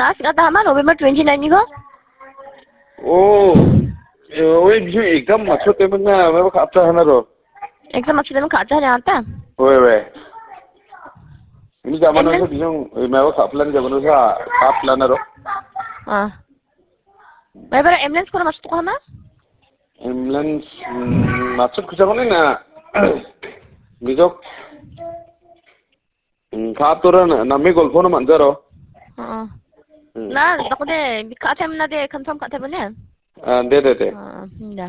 last kata hama November 29 ni ko? Oh, वही भी एकदम अच्छा तेरे में मैं वो खाता है ना तो एकदम अच्छे दिन खाता है आता वही ini zaman itu bising मैं वो खापलान zaman itu खापलान ना तो मैं बड़ा एम्बुलेंस को मस्त को हमा एम्बुलेंस माचुक कुछ को नहीं ना बिजोक खातुरन नमी गोल्फोन मंजरो ना तो दे खाते में ना दे कंफर्म खाते बने दे dah